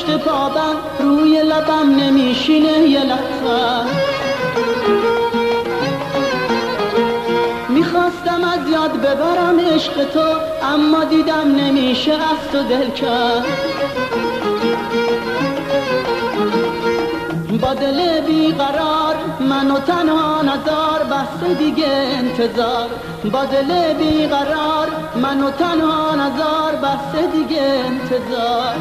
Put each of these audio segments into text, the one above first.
گشت پابند روی لبم نمیشینه یه لحظه. میخواستم از یاد ببرم عشق تو، اما دیدم نمیشه از تو دل کرد. با دل بیقرار منو تنها نذار، بس دیگه انتظار. با دل بیقرار منو تنها نذار، بس دیگه انتظار.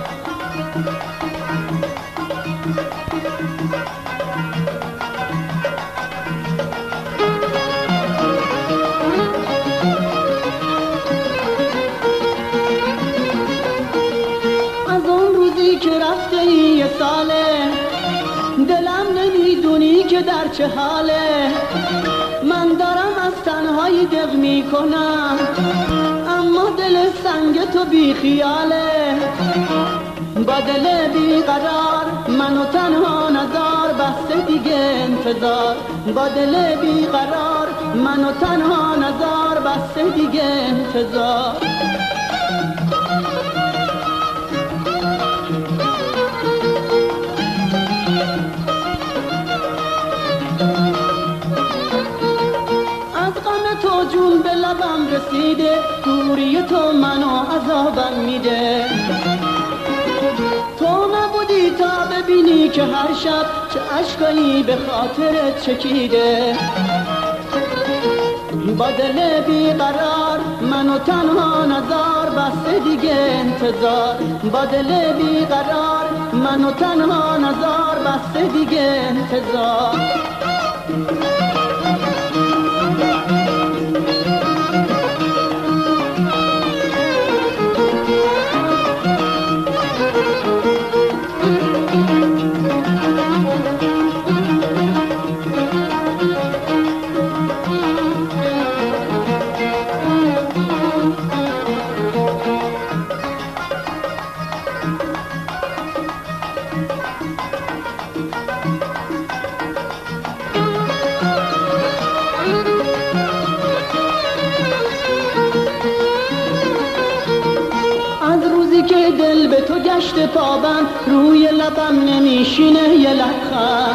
از اون روزی که رفته یه ساله، دلم نمیدونی که در چه حاله. من دارم از تنهایی دق میکنم، اما دل سنگ تو بی خیاله. با دل بیقرار منو تنها نذار، بس دیگه انتظار. با دل بیقرار منو تنها نذار، بس دیگه انتظار. تو جون به لبم رسیده، دوری تو منو عذابم میده. تو نبودی تا ببینی که هر شب چه اشکایی به خاطرت چکیده. با دل بیقرار منو تنها نذار، بس دیگه انتظار. با دل بیقرار منو تنها نذار، بس دیگه انتظار. که دل به تو گشت پابند روی لبم نمیشینه یه لبخند.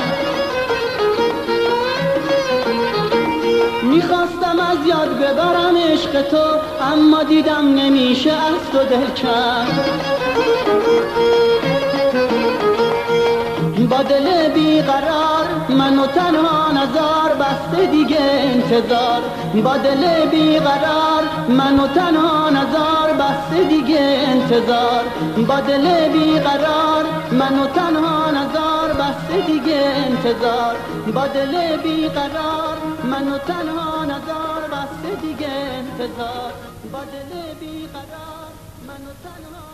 میخواستم از یاد ببرم عشق تو، اما دیدم نمیشه از تو دل کرد. با دل بیقرار منو تنها نذار، بس دیگه انتظار. با دل بیقرار منو تنها نذار، بس دیگه انتظار. با دل بیقرار منو تنها نذار، بس دیگه انتظار. با دل بیقرار منو تنها نذار، بس دیگه انتظار. با دل بیقرار منو تنها